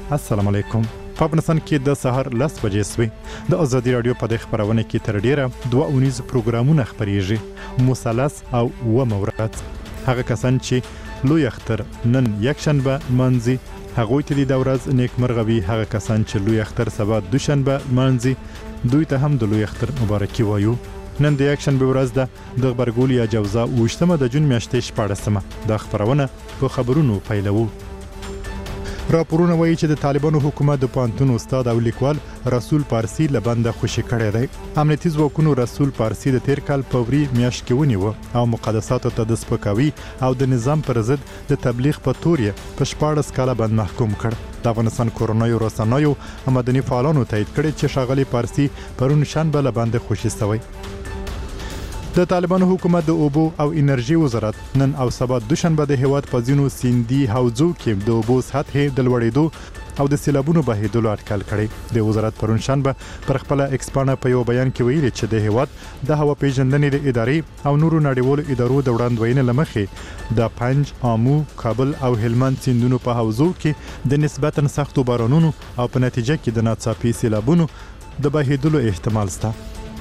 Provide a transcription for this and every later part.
السلام علیکم. په افغانستان کې د سهار 10 بجې سوي د ازادي رادیو په د خبرونه کې تر ډیره 2 اونیز پروګرامونه خبريږي. مثلث او ورځ هغه کسان چې لوی اختر نن یک شنبه منځي هغه ته د ورځ نیکمرغوي. هغه کسان چې لوی اختر سبا دوشنبه منځي دوی ته هم د لوی اختر مبارکي وایو. نن د یک شنبه ورځ ده د غبرګول یا جوزا وشتمه د جون میاشتې 14مه د خبرونه په خبرونو پیلوو. راپورونه وایي چې د طالبانو حکومت د پانتون استاد او لیکوال رسول پارسی لبنده خوشی کړی دی. امنیتي ځواکونو رسول پارسی د تیر کال په وری میاشت کې ونیو او مقدساتو ته د سپکاوي او د نظام پر ضد د تبلیغ په تور یې په 14 کاله باندې محکوم کړ. د افغانستان کورونایو رسنایو مدني فعالانو تایید کړی چې ښاغلي پارسی پرون شنبه لبنده خوشی شوی. د طالبانو حکومت د اوبو او انرژي وزارت نن او سبا دوشنبه د هیواد په ځینو سیندي حوضو کې د اوبو سطح د لوړېدو او د سیلابونو بهیدلو اټکل کړی. د وزارت پرون شنبه پر خپل ایکسپانه په یو بیان کې ویلي چې د هیواد د هوا پیژندنې د ادارې او نورو نړیوالو ادارو د وړاندوینې لمخې د پنج، آمو، کابل او هلمند سیندونو په حوضو کې د نسبتاً سختو بارانونو او په نتیجه کې د ناڅاپي سیلابونو د بهیدلو احتمال شته.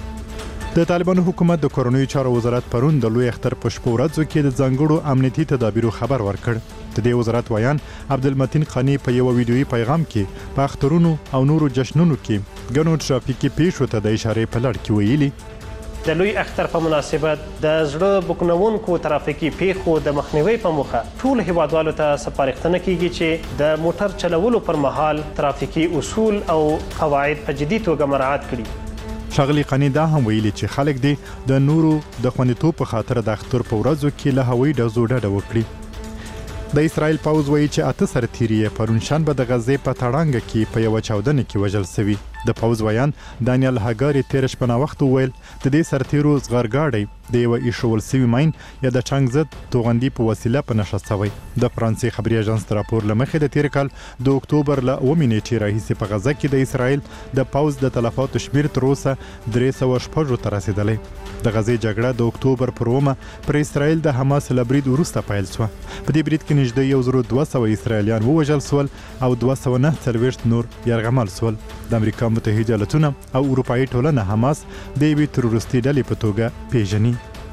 د طالبانو حکومت د کورونایي چارو وزارت پرون د لوی اختر په شپه ورځو کې د ځانګړو امنیتي تدابیرو خبر ورکړ. د دې وزارت ویان عبدالمتین قانی په یو ویډیويي پیغام کې په اخترونو او نورو جشنونو کې ګڼو ټرافیکي پیښو ته د اشاره په لړ کې ویلي د لوی اختر په مناسبت د زړه بوکنونکو ترافیکي پیښو د مخنیوي په موخه ټول هیوادوالو ته سپارښتنه کیږي چې د موټر چلولو پر مهال ترافیکي اصول او قواعد په جدي توګه مراعات کړي. ښاغلي قانی دا هم ویلي چې خلک دي د نورو د خوندیتوب په خاطر د اختر په ورځو کې له هوایي ډزو ډډه وکړي. د اسرائیل پوځ وایي چې 8 سرتیري پرون شنبه د غزې په تړانګه کې په یو چاودنه کې وژل شوی. د پوځ ویان دانیل هاګاری تیر شپه وخت ویل د دې سرتیرو زغرګاړي د یو ایشول سوي ماین یا د ټانک ضد توغندي په وسیله په نشه شوی. د فرانسې خبري اژانس راپور لمخې د تیر کال د اکتوبر ل 9 نیټې راهیسې په غزه کې د اسرائیل د پوځ د تلفاتو شمیر تر اوسه 360 ته رسیدلی. د غزې جګړه د اکتوبر پر 9 پر اسرائیل د حماس لبرید وروسته پیل شو. په دې برید کې نږدې 1200 اسرائیلیان ووژل شول او 249 نور یرغمل شول. د امریکا متحده ایالاتونه او اروپאי ټولنه حماس د یوې تروریستي ډلې په توګه پیژني.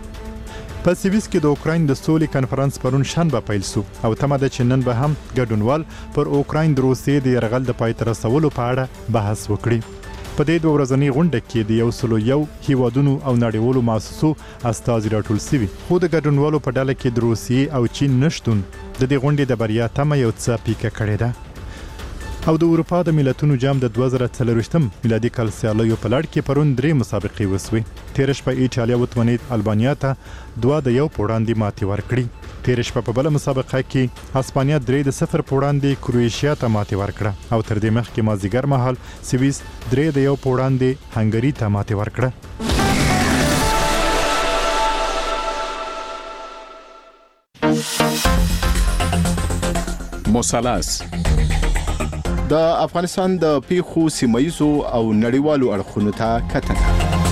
په سویس کې د اوکراین د سولې کانفرنس پرون شنبه پیل شو او تمه ده چې نن به هم ګډونوال پر اوکراین د روسیې د یرغل د پای ته رسولو په اړه بحث وکړي. په دې 2 ورځنۍ غونډه کې د 101 هیوادونو او نړیوالو مؤسسو استازي راټول شوي. خو د ګډونوالو په ډله کې د روسیې او چین نشتون د دې غونډې د بریا تمه یو څه پیکه کړې ده. او د اروپا د ملتونو جام د 2024 میلادي کال سیالیو په لړ کې پرون 3 مسابقې وسوي. تیر شپه ایټالیا وتمنید البانیا ته 2-1 وړاندې ماتې ورکړي. تیر شپه په بل مسابقه کې اسپانیا 3-0 وړاندې کروئیشیا ته ماتې ورکړه او تر دې مخکې مازیګر مهال سویس 3-1 وړاندې هنګری ته ماتې ورکړه. مثلث د افغانستان د پیښو سیمایزو او نړیوالو اړخونو ته کتنه.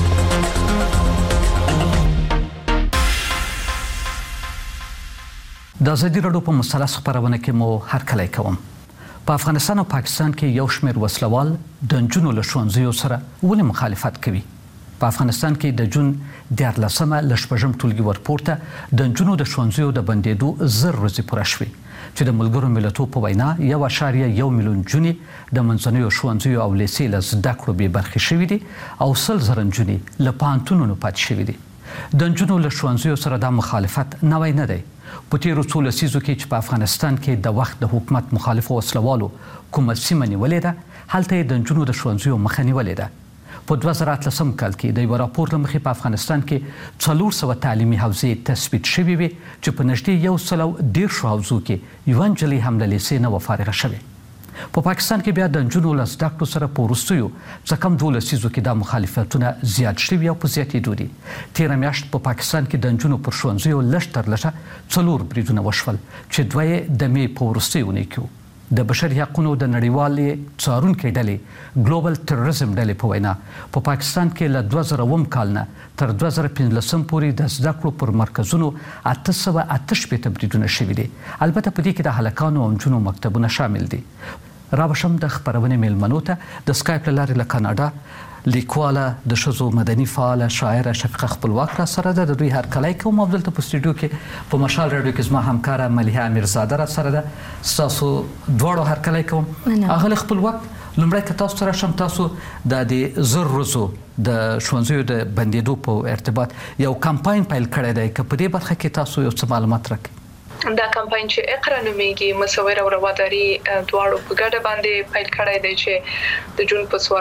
د ازادي راډیو په مثلث خبرونه کې مو هرکلی کوم. په افغانستان او پاکستان کې یو شمېر وسلوال د نجونو له ښوونځیو سره ولې مخالفت کوي. په افغانستان کې د جون 14مه له شپږم ټولګي ورپورته د نجونو د ښوونځیو د بندېدو 1000 ورځې پوره شوې چې د ملګرو ملتونو په وینا 1.1 میلیون جونې د منځنیو ښوونځیو او لیسې له زده کړو بې برخې شوي دي او 100,000 نجونې له پوهنتونونو پاتې شوي دي. د نجونو له ښوونځیو سره دا مخالفت نوی نه دی. په تیرو څو لسیزو کې چې په افغانستان کې د وخت د حکومت مخالفو وسلوالو کومه سیمه نیولې ده هلته یې د نجونو د ښوونځیو مخه نیولې ده. په 2013 کال کې د یو راپور له مخې په افغانستان کې 400 تعلیمي حوزې تثبیت شوې وي چې په نږدې 110 حوزو کې یوه نجلۍ هم له لیسې نه فارغه شوې. په پاکستان کې بیا د نجونو له زده کړو سره په وروستیو څه کم 2 لسیزو کې دا مخالفتونه زیات شوي او په زیاتېدو دي. تېره میاشت په پاکستان کې د نجونو پر ښوونځیو لږ تر لږه 4 بریدونه وشول چې 2 یې د مې په وروستیو اونۍ کې د بشري حقوقو د نړیوالې څارونکې ډلې ګلوبل تروریزم ډلې په وینا په پاکستان کې له 2000 کال نه تر 2015 پورې د زده کړو پر مرکزونو 888 بریدونه شوي دي. البته په دې کې د هلکانو او نجونو مکتبونه شامل دي. راوشم د خبرونه میلمنو ته د سکایپ لارې له کاناډا لیکواله د شذو مدني فعال شاعره شفیقه خپلواک را سره ده. د دوی هر کله کوم عبدالله په سټوډیو کې په مشال رادیو کې زما همکاره ملیحه امیرزاده را سره ده. تاسو دواړو هر کله کوم اغه خپلواک لمړی که تاسو سره شم تاسو د زر روزو د ښوونځیو د بندیدو په ارتباط یو کمپاین پیل کړی دی که په دې برخه کې تاسو یو څه معلومات راکړئ. دا کمپاین چې اقرا نومیږي مصور او رواداري دواړو په ګډه باندې پیل کړی دی چې د جون په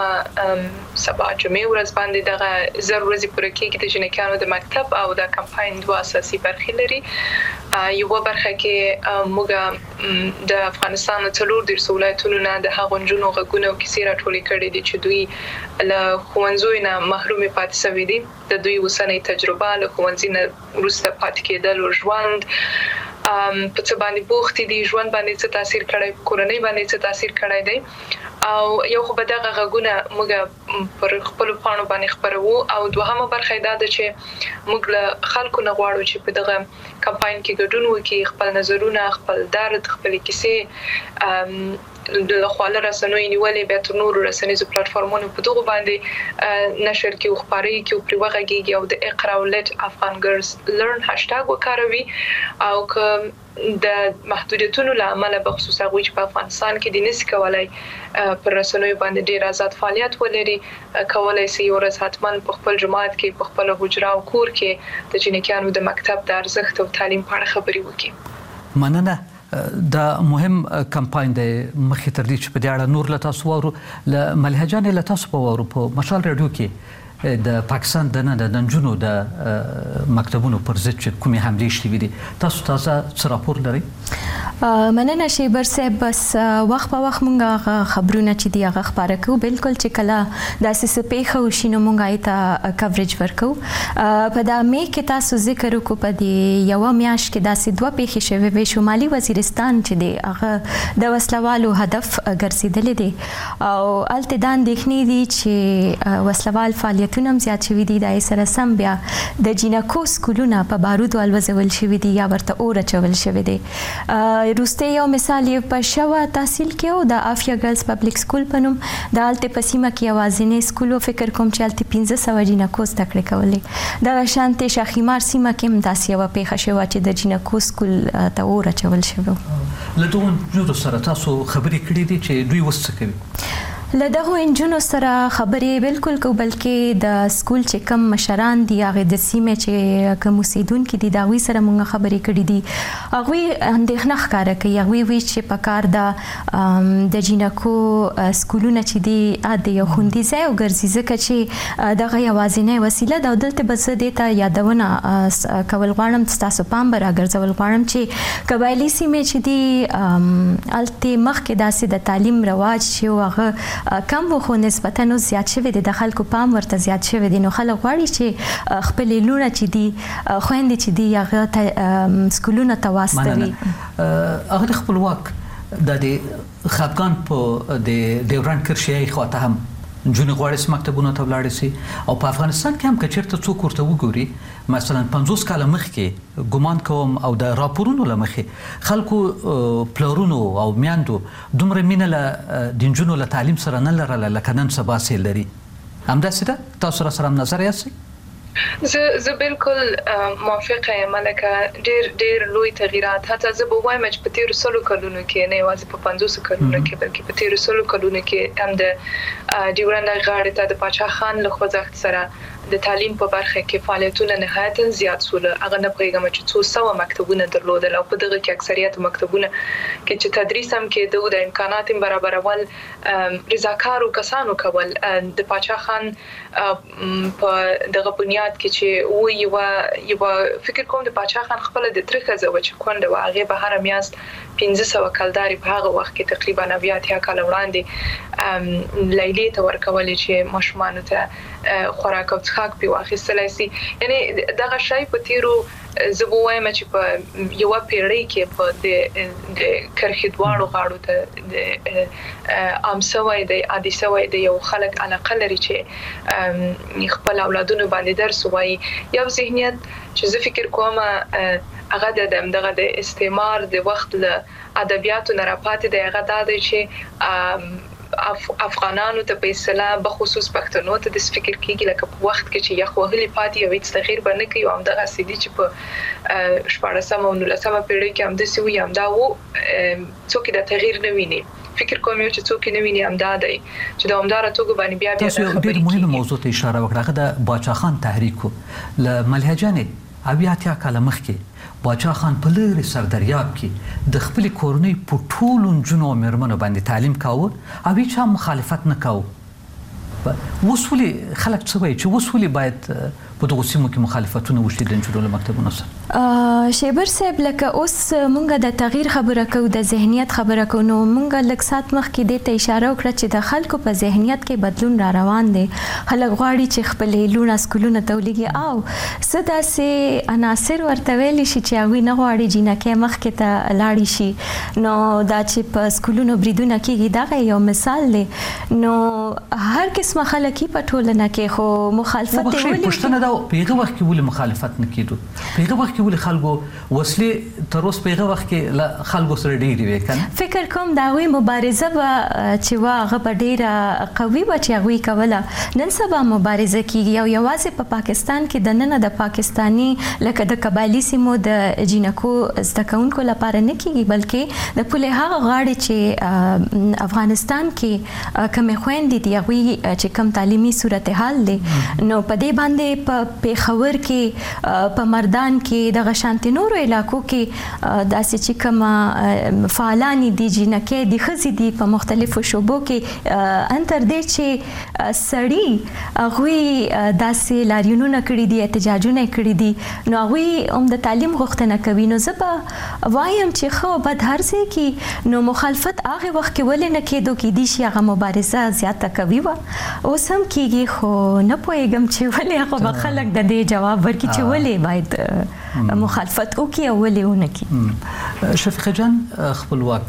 14مه سبا جمعې ورځ باندې دغه زر ورځې پوره کېږي د جنکانو د مکتب او د کمپاین دوه اساسي برخې لري. یو برخه کې موږ د افغانستان څلور د ولایتونو نه د هغو نجونو غږونه او کیسې راټولې کړې دي چې دوی له ښوونځیو نه محروم پاتې شوي دي. د دوی اوسنۍ تجربه له ښوونځي نه وروسته پاتې کېدل او ژوند په څه باندې بوخت دي، ژوند باندې څه تاثیر کړی، کورنۍ باندې څه تاثیر کړی دی او یو خو به دغه غږونه موږ پر خپل پاڼو باندې خبرو او دوهمه برخه دا ده چې موږ له خلکو نه غواړو چې په دغه کمپاین کې ګډون وکړي، خپل نظرونه، خپل درد، خپل کیسې د خواله رسنوي نیولې به تر نورو رسنیزو پلیټفارمونو په دغه باندې نشر کې او خبري کې او پر وغږیږي او د اقرا او لټ افغان ګرلز لرن هاشټاګ وکاروي او که د محدودیتونو لامل به خصوصا غوي په افغانستان کې د نس کولای پر رسنوي باندې ډیر آزاد فعالیت ولري، کولای شي ورځ حتمان په خپل جماعت کې په خپل حجره او کور کې د جنکانو د مکتب د ارزښت او تعلیم په اړه خبري وکړي. مننه. دا مهم کمپاین دی مخې تر دې چې په دې اړه نور له تاسو واورو. له ملیحه جانې له تاسو په واورو په مشال رادیو کې د پاکستان د نجونو د مکتبونو پر ضد چې کومې حملې شوي دي تاسو تازه څه راپور لرئ؟ مننه شیبر صاحب. بس وخت په وخت مونږه خبرونه چې دی هغه خبره کوو، بالکل چې کله داسې څه پیښه وشي نو مونږ ایته کوریج ورکو. په دا می کې تاسو ذکر وکړو په دې یو میاشت کې داسې دوه پیښې شوې وې. شمالي وزیرستان چې دی هغه د وسلوالو هدف ګرځیدل دي او الته دا اندېښنې دي چې وسلوال فعالیتونه هم زیات شوي دي. دا یې سره سم بیا د جینکو سکولونه په بارودو الوځول شوي دي یا ورته اور اچول شوي دي. روسته یو مثال یې په شوه تحصیل کې او د افیا ګرلز پبلک سکول په نوم د هلته په سیمه کې یوازینی سکول و، فکر کوم چې هلته 1500 جینکو زده کړې کولې. دغه شانتې شاخیمار سیمه کې هم داسې یوه پیښه شوه چې د جینکو سکول ته اور اچول شوی. له دغو نجونو سره تاسو خبرې کړې دي چې دوی اوس څه کوي؟ له دغو انجونو سره خبرې بالکل کو، بلکې د سکول چې کم مشران دي هغه د سیمې چې کوم اوسیدونکي دي د هغوی سره موږ خبرې کړې دي. هغوی اندېښنه ښکاره کوي. هغوی وایي چې په کار ده د جینکو سکولونه چې دي د یو خوندي ځای وګرځي، ځکه چې دغه یوازینی وسیله ده. او دلته به زه دې ته یادونه کول غواړم، ستاسو پام به راګرځول غواړم چې قبایلي سیمې چې دي هلته مخکې داسې د تعلیم رواج چې هغه کم و خو نسبتا نو زیات شوی دی، د خلکو پام ورته زیات شوی دی. نو خلک غواړي چې خپلې لوڼه چې دي خویندې چې دي هغه سکولونو ته واستوي. هغه خپلواک د خفګان په د ډیورنډ کرښې خواته هم نجونې غواړي مکتبونو ته ولاړې شي او په افغانستان کې هم که چېرته څوک ورته وګوري مثلا 50 کاله مخکې ګمان کوم او د راپورونو له مخې خلکو پلارونو او میندو دومره مینه له د نجونو له تعلیم سره نه لرله لکه نن سبا چې لري. همداسې ده؟ تاسو را سره هم نظر یاستئ؟ زه بالکل موافقه یم لکه ډیر لوی تغییرات. حتی زه به وایم چې په تیرو 100 کلونو کې نه یوازې په 50 کلونو کې بلکې په تیرو 100 کلونو کې هم د ډیورنډ غاړې ته د پاچا خان له خوځښت سره د تعلیم په برخه کې فعالیتونه نهایتا زیات سول. هغه نه پوهیږم چې 200 مکتبونه درلودل او په دغه کې اکثریت مکتبونه کې چې تدریس هم کېده د امکانات برابرول رضاکارو کسانو کول. د پاچا خان په دغه بنیاد کې چې یو فکر کوم د پاچا خان خپل د ترخه زو چې کونډه واغې به هر میاشت 1500 کلداري په هغه وخت کې تقریبا 90 کال وړاندې لیلې ته ورکولې چې ماشومان ته خوراک او څښاک په واخیستلای شي. یعنی دغه شی په تیرو زه به وایم چې په یو پیړۍ کې په د کرښې دواړو غاړو ته عام سوی دی، عادي سوی دی. یو خلک علاقه لري چې خپل اولادونو باندې درس وایي. یو ذهنیت چې زه فکر کوم هغه د استعمار د وخت له ادبیاتو نه راپاتې دی هغه د چې افغانانو ته په اصطلاح به خصوص پښتنو ته د فکر کېږي لکه په وخت کې چې یخ وهلي پاتې او هیڅ تغییر به نه کوي او همدغه سیدي چې په 14مه او 19مه پیړۍ کې همداسې وي همدا څوک د تغییر نه ویني فکر کوم چې څوک نه ویني همدا دی چې دوامداره توګه باندې بیا تاسو ډېر مهمه موضوع ته اشاره وکړه د باچا خان تحریک له ملهجانې اویا کاله مخکې باچا خان په لري سردریاب کې د خپل کورنۍ په ټولو نجونو او مېرمنو باندې تعلیم کاوه او هیڅ مخالفت نه کاوه. وسولي خلک څه وایي چې وسولي باید په دغه سیمو کې مخالفتونه وشي د نجونو له مکتبونو سره؟ شیبر صاحب لکه اوس مونږ د تغییر خبره کوو د ذهنیت خبره کوو نو مونږ لږ سات مخکې دې ته اشاره وکړه چې د خلکو په ذهنیت کې بدلون را روان دی. خلک غواړي چې خپل لونه سکولونه ته ولګي او څه داسې عناصر ورته ویلی شي چې هغوی نه غواړي جینکۍ مخکې ته لاړې شي نو دا چې په سکولونو بریدونه کېږي دغه یو مثال دی. نو هر قسمه خلک په ټولنه کې خو مخالفت دی پوښتنه دا په هغه وخت کې ولې مخالفت نه کېدو؟ په هغه وخت کې ولې خلکو وسلې تر اوسه په هغه وخت کې خلکو سره ډېرې وې کنه؟ فکر کوم دا وی مبارزه به چې هغه په ډېره قوي به چې هغوی کوله. نن سبا مبارزه کېږي او یوازې په پاکستان کې د ننه د پاکستاني لکه د قبایلي سیمو د جینکو زده کوونکو لپاره نه کېږي بلکې د پولې هغه غاړې چې افغانستان کې کمې خویندې دي هغوی چې کم تعلیمي صورتحال دی نو په دې باندې په پیښور کې په مردان کې د غشانتي نورو علاقو کې داسې چې کوم فعالان دي جینکۍ دي ښځې دي په مختلفو شعبو کې انتر دې چې سړي هغوی داسې لاریونونه کړي دي احتجاجونه کړي دي نو هغوی هم د تعلیم غوښتنه کوي. نو زه به وایم چې ښه بد هر ځای کې نو مخالفت هغه وخت کې ولې نه کېدو کېدای شي هغه مبارزه زیاته کوي وه اوس هم کېږي خو نه پوهېږم چې ولې هغه به خلک د دې جواب ورکړي چې ولې باید مخالفت وکړي او ولې ونه کړي. شفیقه جان خپلواک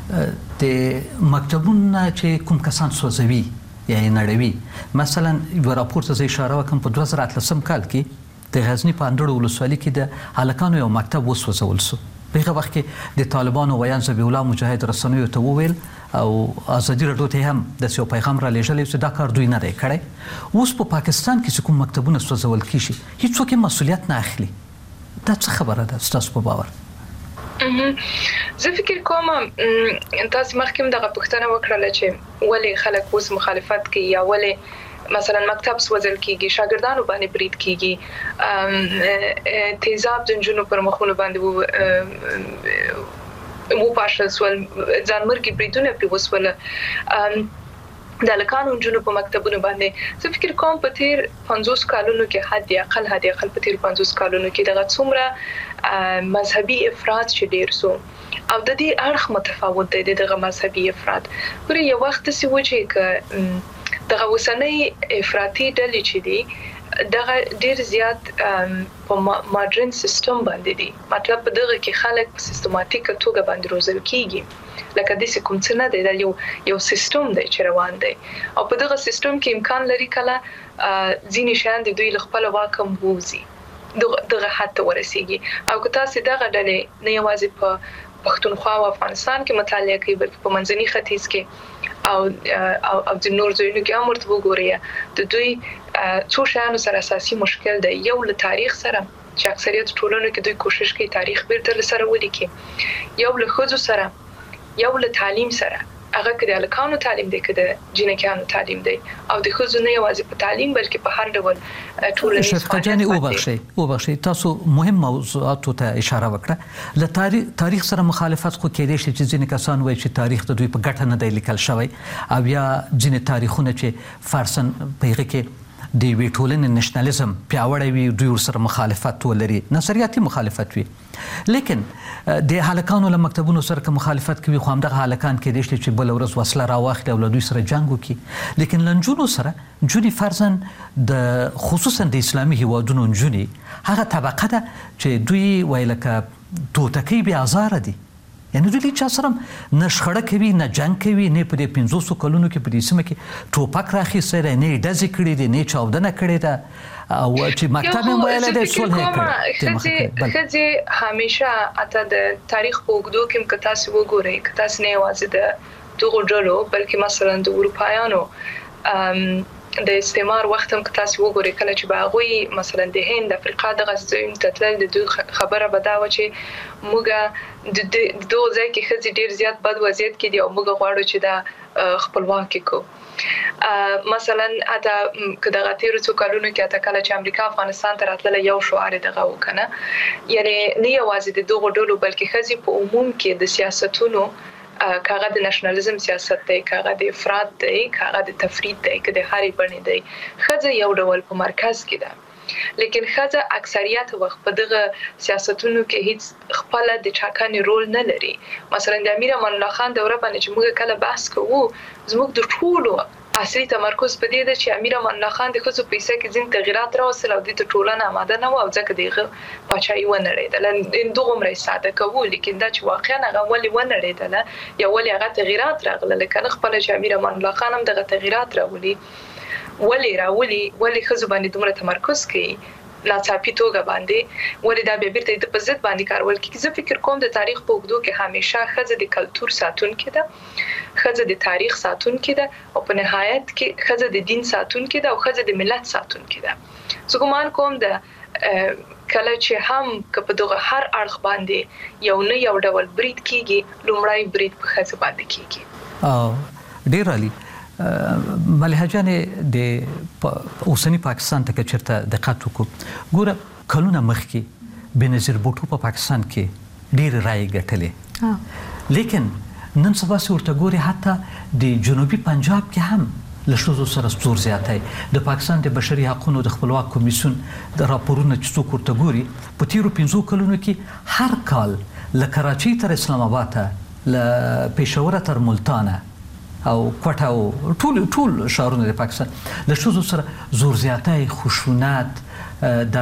د مکتبونو چې کوم کسان سوځوي یا نړوي مثلا یو راپور ته اشاره وکم په 2013 کال کې د غزنی په اندړو ولسوالۍ کې د هلکانو یو مکتب وسوځول شو. په هغه وخت کې د طالبانو ویان ذبیح الله مجاهد رسنیو ته وویل او ازادي راډیو ته هم د یو پیغام را لېږلی چې دا کار دوی نه دی کړی. اوس په پاکستان کې چې کوم مکتبونه سوځول کېږي هیڅوک یې مسؤلیت نه اخلي. دا څه خبره ده ستاسو په باور؟ زه فکر کوم تاسو مخکې دغه پوښتنه وکړله چې ولې خلک اوس مخالفت کوي یا ولې مثلا مکتب سوځل کېږي شاګردانو باندې برید کېږي تیزاب د نجونو پر مخونو باندې وو پاشل سول ځانمرګي بریدونه پرې وسول د هلکانو نجونو په مکتبونو باندې. زه فکر کوم په تیر 50 کالونو کې حد اقل په تیر 50 کالونو کې دغه څومره مذهبي افراط چې ډیر سو او د دې اړخ متفاوت دی دغه مذهبي افراط. ګورې یو وخت څه و چې دغه وسنۍ افراطي ډلې چې دي دغه ډیر زیات په ماډرن سیستم باندې دي مطلب په دغه کې خلک په سیستماتیک توګه باندې روزل کیږي لکه د کوم څه نه دی یو سیستم دی چې روان دی او په دغه سیستم کې امکان لري کله ځینې شیان د دوی له خپل واکم ووزي دغه حد ته ورسیږي او که تاسو دغه ډلې نه یوازې په پښتونخوا او افغانستان کې مطالعه کوي بلکې په منځني ختیځ کې او د نور ځایونو کې هم ورته وګورئ د دوی څو شیانو سره اساسي مشکل دی. یو له تاریخ سره چې اکثریت ټولنو کې دوی کوشش کوي تاریخ بیرته سره ولیکي یو له ښځو سره یو له تعلیم سره هغه کې د هلکانو تعلیم دی که د جینکیانو تعلیم دی او د ښځو نه یوازې په تعلیم بلکې په هر ډول ټولنیز شفقه جانې وبخښئ تاسو مهم موضوعاتو ته اشاره وکړه. له تاریخ سره مخالفت خو کېدای شي چې ځینې کسان وایي چې تاریخ د دوی په ګټه نه دی لیکل شوی او یا ځینې تاریخونه چې فرضاً په هغه کې د یوې ټولنې نشنالیزم پیاوړی وي دوی ورسره مخالفت ولري نظریاتي مخالفت وي لیکن د هلکانو له مکتبونو سره که مخالفت کوي خو همدغه هلکان کېدای شي چې بله ورځ وسله راواخلي او له دوی سره جنګ وکړي لیکن له نجونو سره نجونې فرضاً د خصوصا د اسلامي هیوادونو نجونې هغه طبقه ده چې دوی وایي لکه توتکۍ بې ازاره دي یعنی دوی چا سره نه شخړه کوي نه جنگ کوي نه په دې 500 کلونو کې په دې سیمه کې ټوپک راخیستی دی نه ډزې کړي دي نه چاودنه کړې ده او چې مکتب یې ویلی دی صلح یې کړې. ښځې همیشه حتی د تاریخ په اوږدو کې که تاسو وګورئ که تاسو نه یوازې د دغو ډلو بلکې مثلا د اروپایانو د استعمار وخت هم که تاسو وګورئ کله چې به هغوی مثلا د هند افریقا دغه ځایونو ته تلل د دوی خبره به دا وه چې موږ د دغو ځای کې ښځې ډېر زیات بد وضعیت کې دي او موږ غواړو چې دا خپلواکې کړو. مثلا حتی که دغه تېرو څو کلونو کې حتی کله چې امریکا افغانستان ته راتلله یو شعار یې دغه و که نه یعنې نه یوازې د دغو ډلو بلکې ښځې په عموم کې د سیاستونو کاغه د نېشنلزم سیاست دی کاغه د افراط دی کاغه د تفرید دی که د هرې بڼې دی ښځه یو ډول په مرکز کې ده لیکن ښځه اکثریت وخت په دغه سیاستونو کې هیڅ خپل د ټاکنې رول نه لري. مثلا د امیر امان الله خان دوره باندې چې موږ کله بحث کوو زموږ د ټولو اصلي تمرکز په دې ده چې امیر امان الله خان د ښځو په حصه کې ځینې تغیرات راوستل او دې ته ټولنه اماده نه وه او ځکه د هغه پاچاهي ونړېدله دغومره یې ساده کوو لیکن دا چې واقعا هغه ولې ونړېدله یا ولې هغه تغیرات راغله که نه خپله چې امیر امان الله خان هم دغه تغیرات راولي ولې ښځو باندې دومره تمرکز کوي ناڅاپي توګه باندې ولې دا بیا بیرته د په ضد باندې کارول کېږي. زه فکر کوم د تاریخ په اوږدو کې همیشه ښځه د کلتور ساتونکې ده ښځه د تاریخ ساتونکې ده او په نهایت کې ښځه د دین ساتونکې ده او ښځه د ملت ساتونکې ده. زه ګمان کوم د کله چې هم که په دغه هر اړخ باندې یو ډول برید کېږي لومړی برید په ښځه باندې کېږي. ډېر عالي. ملحه جانې د اوسني پاکستان ته که چېرته دقت وکړو ګوره کلونه مخکې بېنظیر بوټو په پاکستان کې ډېرې رایې ګټلې لیکن نن سبا چې ورته ګورې حتی د جنوبي پنجاب کې هم له ښځو سره زور زیاتی د پاکستان د بشري حقونو د خپلواک کمیسیون د راپورونه چې څوک ورته ګوري په تېرو 5 کلونو کې هر کال له کراچۍ تر اسلام آباد له پېښوره تر ملتانه او کوټه او ټول ښارونه د پاکستان له ښځو سره زور زیاتی خشونت د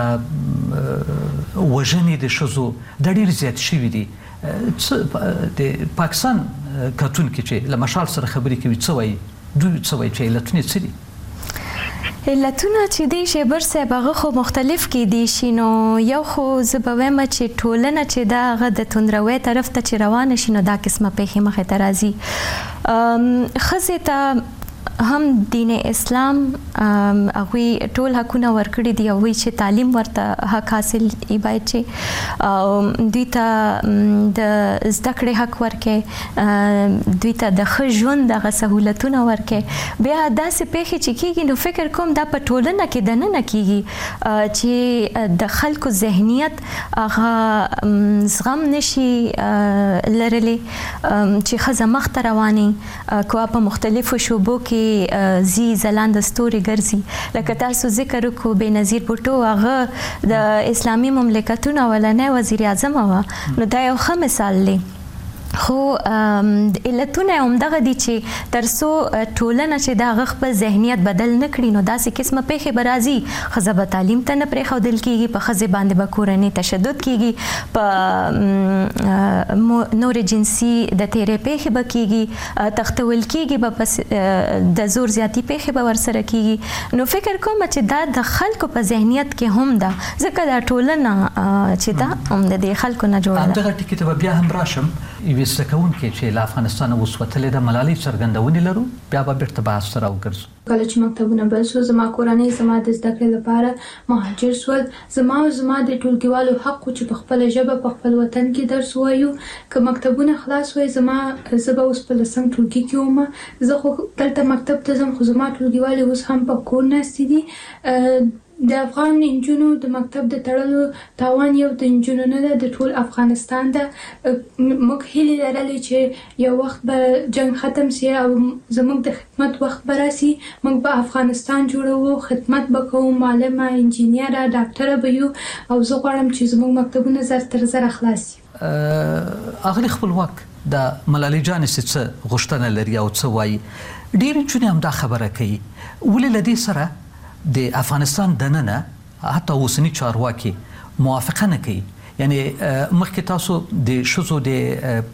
وژنې د ښځو دا ډېر زیات شوي دي. د پاکستان کتونکي چې له مشال سره خبرې کوي څه وایي دوی څه وایي چې علتونه څه دي؟ علتونه چې دی شیبر صاحب هغه خو مختلف کېدی شي نو یو خو زه به وایم چې ټولنه چې دا هغه د توندروي طرف ته چې روانه شي نو دا قسمه پیښې مخې ته راځي. ښځې ته هم دین اسلام هغوی ټول حقونه ورکړي دي او وایي چې تعلیم ورته حق حاصل یې باید چې دوی ته د زده کړې حق ورکړي دوی ته د ښه ژوند دغه سهولتونه ورکړي. بیا داسې پیښې چې کېږي نو فکر کوم دا په ټولنه کې دننه کېږي چې د خلکو ذهنیت هغه زغم نشي لرلی چې ښځه مخته روانې کوه په مختلفو شعبو کې زی ځلانده ستوري ګرځي لکه تاسو ذکر وکړو بېنظیر بوټو هغه د اسلامي مملکتونو اولنی وزیر اعظم وه نو دا یو ښه مثال دی. خو علتونه همدغه دي چې تر څو ټولنه چې د هغه خپل ذهنیت بدل نه کړي نو داسې قسمه پیښې به راځي ښځه به تعلیم ته نه پرېښودل کېږي په ښځې باندې به کورنۍ تشدد کېږي په نورې جنسي د تېرې پیښې به کېږي تختول کېږي به د زور زیاتي پیښې به ورسره کېږي. نو فکر کوم چې دا د خلکو په ذهنیت کې هم ده ځکه دا ټولنه چې ده هم د دې خلکو نه جوړه ده. همدغه ټکي ته به بیا هم راشم. یوې زده کوونکې چې له افغانستانه اوس وتلې ده ملالۍ څرګندونې لرو بیا به بیرته بحث ته راوګرځو. کله چې مکتبونه بل شو زما کورنۍ زما د زده کړې لپاره مهاجر شول. زما د ټولګیوالو حق چې په خپله ژبه په خپل وطن کې درس ووایو که مکتبونه خلاص وای زه به اوس په 10م ټولګي کې وم. زه خو دلته مکتب ته ځم خو زما ټولګیوالې اوس هم په کور ناستې دي. د افغان نجونو د مکتب د تړلو تاوان یو د نجونو نه ده د ټول افغانستان ده. موږ هیلې لرلې چې یو وخت به جنگ ختم سي او زموږ د خدمت وخت به راسي موږ به افغانستان جوړوو خدمت به کوو معلمه انجینیره ډاکټره به یو او زه غواړم چې زموږ مکتبونه زر تر زره خلاص شي. اغلې خپلواک د ملالۍ جانې څه غوښتنه لري او څه وایي ډېرې نجونې هم دا خبره کوي ولې له دې سره د افغانستان دننه حتی اوسني چارواکي موافقه نه کوي. یعنی مخکې تاسو د ښځو د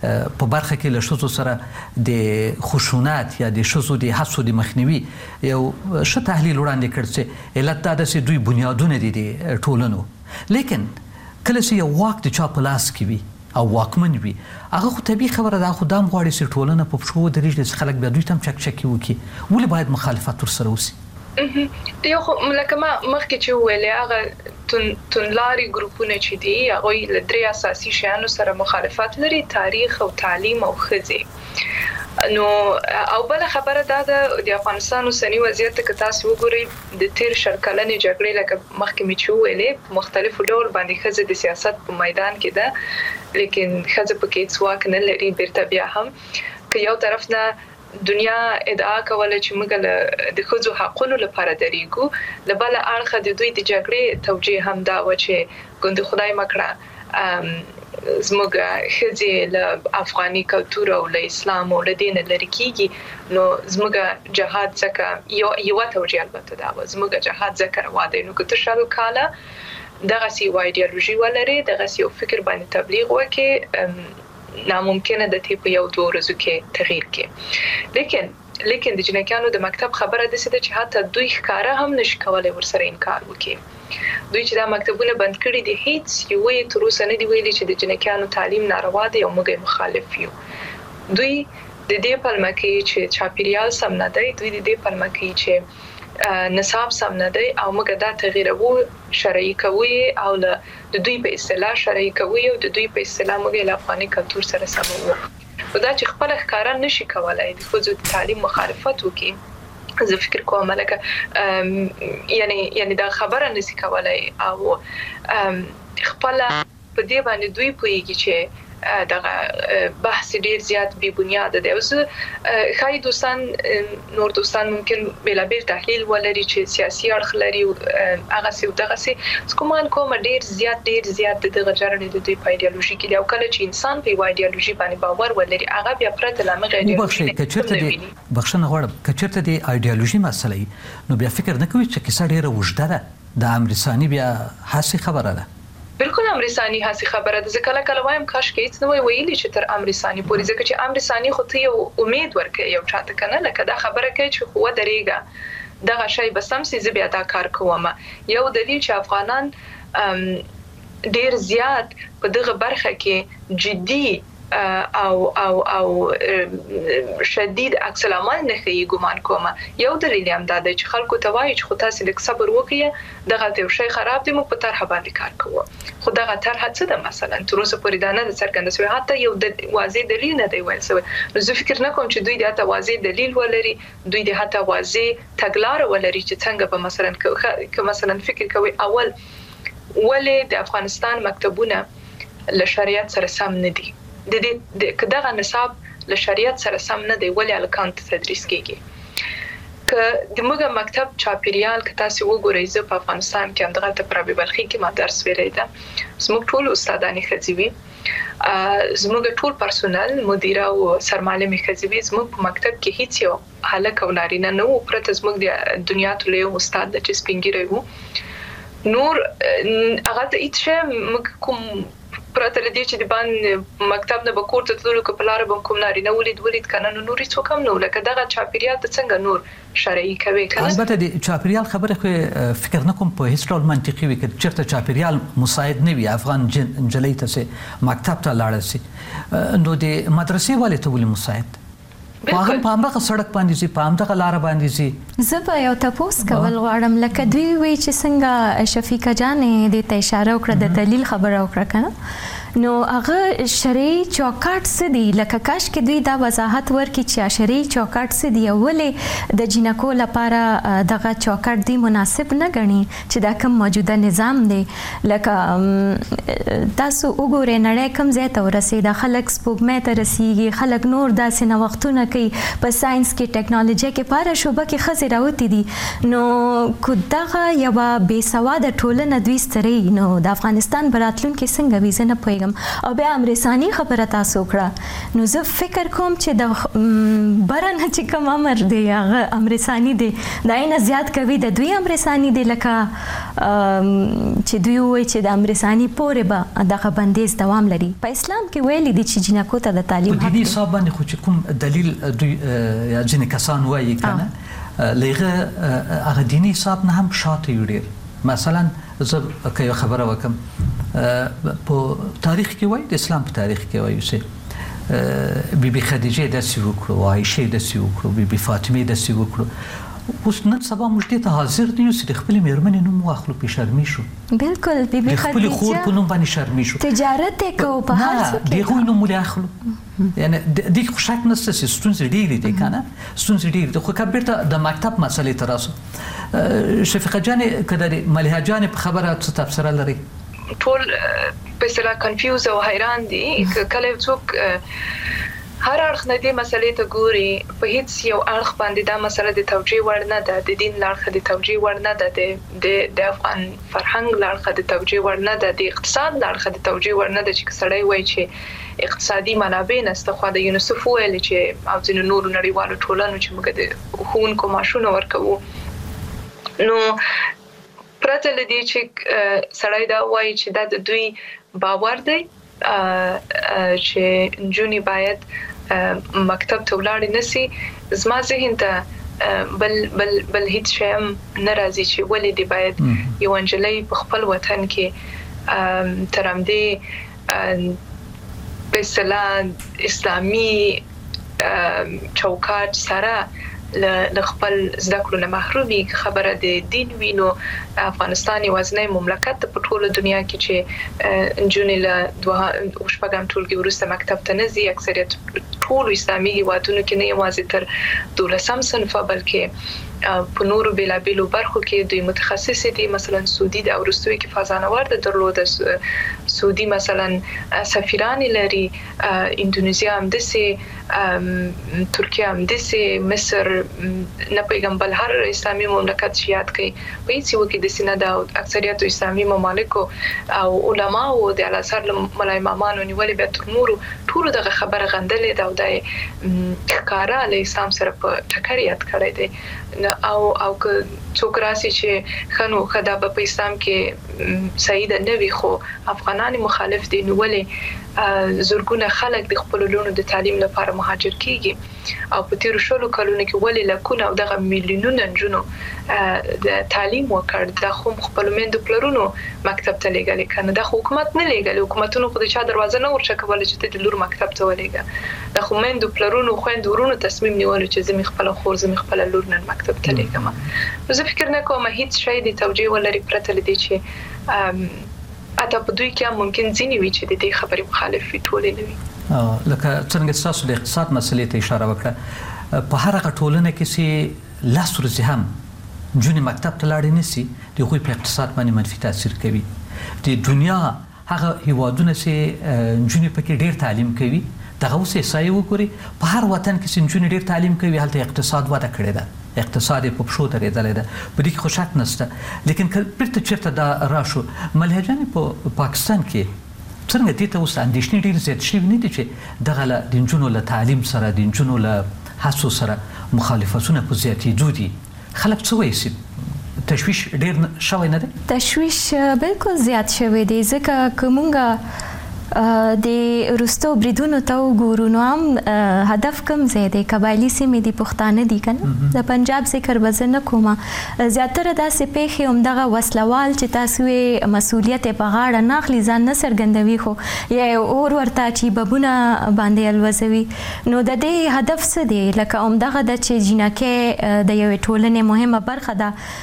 په برخه کې له ښځو سره د خشونت یا د ښځو د حسو د مخنیوي یو ښه تحلیل وړاندې کړ چې علت دا ده چې دوی بنیادونه دي د ټولنو. لیکن کله چې یو واک د چا په لاس کې وي او واکمن وي هغه خو طبیعي خبره ده، خو دا هم غواړي چې ټولنه په پښو ودرېږي چې خلک بیا دوی ته هم چکچکي وکړي. ولې باید مخالفت ورسره وسي؟ یو خو لکه ما مخکې چې وویلې هغه توندلاري ګروپونه چې دي هغوی له درې اساسي شیانو سره مخالفت لري: تاریخ او تعلیم او ښځې. نو او بل خبره دا ده د افغانستان اوسنی وضعیت که تاسو وګورئ د تیر شل کلنې جګړې لکه مخکې مې چې وویلې په مختلفو ډول باندې ښځه د سیاست په میدان کې ده، لیکن ښځه پکې هیڅ واک نه لري. بیرته بیا هم که یو طرف نه دنیا ادعا کوله چې موږ د ښځو حقونو لپاره دریږو، له بل اړخه د دوی د جګړې توجیه هم دا و چې ګوند خدای مکړه زموږ ښځې له افغاني کلتور او له اسلام او له دین لري کیږي. نو زموږ جهاد ځکه یو توجیه البته دا و زموږ جهاد ځکه روا دی. نو که ته شل کاله دغه سی ایدئولوژي ولري، دغه سی فکر باندې تبلیغ وکړي، ناممکنه ده چې په یو دوه ورځو کې تغییر کې. لیکن د جنکیانو د مکتب خبره ده چې حتی دوی ښکارا هم نشي کولای ورسره انکار وکړي. دوی چې دا مکتبونه بند کړي دي هیڅ یو تر اوسه نه دی ویلي چې د جنکیانو تعلیم ناروا دی او موږ مخالف یو. دوی د دې پلمه کې چې چاپیریال سم نه دی، دوی د دې پلمه کې چې نصاب سم نه دی او موږ دا تغییرو شرعي کوي او د دوی په اصطلاح شرعي کوي او د دوی په اصطلاح موږ له افغاني کلتور سره سمو. دا چې خپل ښکارا نشي کولای د ښځو د تعلیم مخالفت وکړي، زه فکر کوم لکه یعنی دا خبره نشي کولای او خپل په دې باندې دوی پوهیږي چې دغه بحث ډیر زیات بی بنیاد دی. اوس خای دوستان نور دوستان ممکن بلابل تحلیل ولري چې سیاسي اړخ لري هغه سی دغه سی کومان کوم ډیر زیات دغه جرړې د دوی په ایدئولوژي کې او کله چې انسان په ایدئولوژي باندې باور ولري هغه بیا پرته لامغه ایدئولوژي بخښنه غواړم کچرته د ایدئولوژي مسلې نو بیا فکر نه کوي چې کیسه ډیره وژده ده د امریکایي بیا هڅه خبره ده. بالکل امریکایي هڅه خبره ده. ځکه کله وایم کاش کې هیڅ نه ویلي چې تر امریکایي پورې، ځکه چې امریکایي خو ته یو امید ورکړي یو چاته کنه لکه دا خبره کوي چې خو درېګه دغه شی به سم سي زه بیا دا کار کوم. یو دلیل چې افغانان ډیر زیات په دغه برخه کې جدي او شدید عکس العمل نه کوي ګمان کوم. یو دلیل هم دا دی چې خلکو ته وایي چې خو تاسو لیک صبر وکړئ دغه یو شی خراب دی مو په طرح باندې کار کوو. خو دغه طرح څه ده مثلا تر اوسه پورې دا نه څرګنده شوی، حتی یو د واضح دلیل نه دی ویل شوی. نو زه فکر نه کوم چې دوی د حتی واضح دلیل ولري، دوی د حتی واضح تګلار ولري چې څنګه به مثلا فکر کوي اول ولې د افغانستان مکتبونه له شریعت سره سم نه دي، د دې دغه نصاب له شریعت سره سم نه دی ولې الکان تدریس کیږي. که د موږ مکتب چاپیریال که تاسو وګورئ زه په افغانستان کې همدغه ته پر بلخي کې ما درس ویلی ده، زموږ ټول استادانې ښځې وي، زموږ ټول پرسونل مدیره او سرمعلمې ښځې وي. زموږ په مکتب کې هیڅ یو هلک او نارینه نه و پرته زموږ د دنیا ټول یو استاد د چې سپین ږیری و. نور هغه ته هیڅ شی موږ کوم پرته لدی چې د باندې مکتب نه به کور ته تللو که په لاره به کوم نارینه ولید کنه نو نور هیڅ کم نه لکه دغه چاپیریال ته څنګه نور شرعي کوي کنه. البته د چاپیریال خبره خو فکر نه کوم په هیڅ ډول منطقي وي چې چیرته چاپیریال مساعد نه وي افغان جنلې ته مکتب ته لاړ شي نو د مدرسې والي ته ولې مساعد په همدغه سړک باندې سي په همدغه لار باندې سي. زه به یو تاسو کول غواړم لکه دوی وی چې څنګه شفیقه جانې د ته اشاره وکړه د دلیل خبره وکړه کنه نو هغه شرعي چوکاټ څه دی لکه کاش کې دوی دا وضاحت ورکړي چې شرعي چوکاټ څه دی ولې د جنکو لپاره دغه چوکاټ دی مناسب نه غني چې دا کوم موجوده نظام دی. لکه تاسو وګورئ نړۍ کوم ځای ته ورسېده، خلک سپوږمۍ ته رسیږي، خلک نور داسې نوښتونه کوي په ساينس کې ټیکنالوژي کې پاره شوبه کې خزې راوتی دي. نو کو دغه یو بې سواده ټولنه دوی ستري نو د افغانستان براتلونکو څنګه ویزه نه پوهیږم کېږم او بیا امرسانی خبره تاسو وکړه نو زه فکر کوم چې د برنه چې کوم امر دی هغه امرسانی دی دا نه زیات کوي د دوی امرسانی دی لکه چې دوی وایي چې د امرسانی پورې به دغه بندیز دوام لري په اسلام کې ویلي دي چې جنکو ته د تعلیم حق دی صاحب باندې خو چې کوم دلیل دوی یا ځینې کسان وایي کنه لغه هغه دیني حساب نه هم شاته یوډیر مثلا زه که یو خبره وکم په تاریخ کې وایي د اسلام په تاریخ کې وایي چې بیبي خدیجه داسې وکړو عایشه داسې وکړو بیبي فاطمه داسې وکړو اوس نن سبا موږ دې ته حاضر دي چې د خپل میرمنې نوم واخلو په شرمې شو بالکل بیبي خدیجه خپل خور په نوم باندې شرمې شو تجارت یې کوو په هر څه کې دغه نوم ولې اخلو یعنی د خوشاک نشته چې ستونزې ډېرې دي کنه ستونزې ډېرې دي خو کبرته د مکتب مسلې تراسو شفیقه جان کده مليحه جان په خبره څه تفسیر لري ټول په اصطلاح کنفیوز او حیران دي کله څوک هر اړخ نه دې مسلې ته ګوري په هیڅ یو اړخ باندې دا مسله د توجیه وړ نه ده د دین لاړخه د توجیه وړ نه ده د افغان فرهنګ لاړخه د توجیه وړ نه ده د اقتصاد لاړخه د توجیه وړ نه ده چې سړی وایي چې اقتصادي منابع نشته خو د یونیسف ویل چې او ځینو نورو نړیوالو ټولنو چې موږ د ښوونکو معاشونه ورکوو نو پرته له دې چې سړی دا وایي چې دا د دوی باور دی چې نجونې باید مکتب ته ولاړې نشي زما ذهن ته بل هیڅ شی هم نه راځي چې ولې دی باید یو نجلۍ په خپل وطن کې تر همدې په اصطلاح اسلامي چوکاټ سره ل خپل زده کړو نه محرومي خبره د دین وینو افغانستان یوازینی مملکت په ټوله دنیا کې چې نجونې له دوه شپږم ټولګي وروسته مکتب ته نه ځي اکثریت ټول اسلامي هیوادونو کې نه یوازې تر 12 صنف بلکې په نورو بیلابیلو برخو کې دوی متخصص دي مثلا سعودي د اورستوي کې فازانوار د درلود سعودي مثلا سفیران لري اندونیزیا هم دسي ترکیه هم دسي مصر نه پیغام بل هر اسلامي مملکت شیات کوي په هیڅ یو کې د سینه د اکثریت اسلامي ممالکو او علما او د الازهر ملای امامانو نیولې به تر نورو ټول دغه خبره غندلې دا او د ښکارا له اسلام سره په ټکر یاد کړی دی او که څوک راسي چې خنو خدا په اسلام کې صحیح نه وي خو افغانان مخالف دي نو ولې زورګونه خلک د خپل لونو د تعلیم لپاره مهاجر کیږي او په تیر شلو کلونو کې ولې لکونه او دغه میلیونونه نجونو د تعلیم وکړ د خو خپل مند پلرونو مکتب ته لګل کنه د حکومت نه لګل حکومتونو خو د چا دروازه نه ورچ کول چې د لور مکتب ته ولېګا د خو مند پلرونو خويند ورونو تصمیم نیول چې زمي خپل خور زمي خپل لور نه مکتب ته لګم زه فکر نه کوم هیڅ شی د توجیه ولري پرته لدی چې اته په دوی کې ممکن ځینی وي چې د دې خبرې مخالف وي ټولې نه وي لکه څنګه تاسو د اقتصاد مسلې ته اشاره وکړه په هر هغه ټولنه کې چې لاس ورځي هم جونې مکتب ته لاړ نه سي د خو په اقتصاد باندې منفي تاثیر کوي د دنیا هغه هیوادونه چې جونې پکې ډېر تعلیم کوي دغه اوسې سایه وګوري په هر وطن کې چې جونې ډېر تعلیم کوي هلته اقتصاد وده کړی ده اقتصادي په پښو درېدلې ده په دې کې خوشاک نشته لیکن پرته چیرته دا راشو مليحه جان په پاکستان کې څنګه دې ته اوس اندېښنې ډېر زیات شوي نه دي چې دغه د نجونو له تعلیم سره د نجونو له هڅو سره مخالفتونه په زیاتېدو دي خلک څه وایي تشویش ډېر شوی نه دی تشویش بالکل زیات شوی دی ځکه که مونږ د روستو بریدونو ته وګورو نو هم هدف کم ځای دی قبایلي سیمې دي پښتانه دي کنه د پنجاب ذکر به زه نه کوم زیاتره داسې پیښې همدغه وسلوال چې تاسو یې مسؤلیت په غاړه نه اخلي ځان نه څرګندوي خو یا اور ورته چې ببونه باندې الوزوي نو د دې هدف څه دی لکه همدغه د چې جینکې د یوې ټولنې مهمه برخه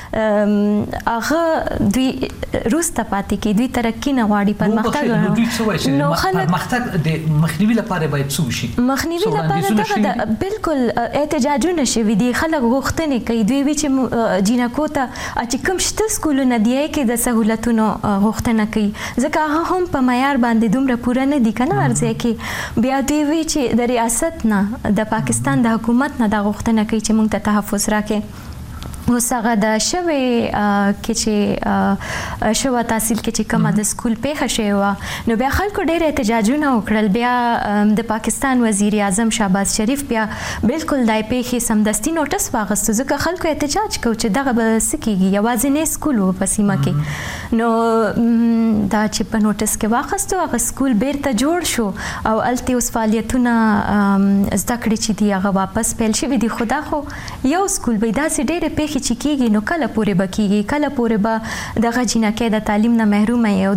ده هغه دوی روسته پاتې کې دوی ترقي نه غواړي پرمختګ نو مختګ د مخنیوي لپاره باید څه وشي مخنیوي لپاره دا بالکل احتجاجونه شوي دي خلک غوښتنې کوي دوی وی چې جینکو ته چې کوم شته سکولونه دی کې د سہولتونو غوښتنه کوي ځکه هغه هم په معیار باندې دومره پوره نه دي کنه ارزه کې بیا دوی وی چې د ریاست نه د پاکستان د حکومت نه د غوښتنه کوي چې موږ ته تحفظ راکړي اوس هغه د شوی کې چې شوه تحصیل کې چې کومه د سکول پیښه شوې وه نو بیا خلکو ډېر احتجاجونه وکړل. بیا د پاکستان وزیر اعظم شهباز شریف بیا بالکل دای پیښې سمدستي نوټس واغستو ځکه خلکو احتجاج کو چې دغه به څه کېږي یوازینی سکول و په سیمه کې. نو دا چې په نوټس کې واخستو هغه سکول بیرته جوړ شو او هلته اوس فعالیتونه زده کړې چې دي هغه واپس پیل شوي دي. خو دا خو یو سکول به داسې ډېرې پیښې چې کېږي نو کله پورې به کېږي کله پورې به دغه جینکۍ د تعلیم نه محرومه وي او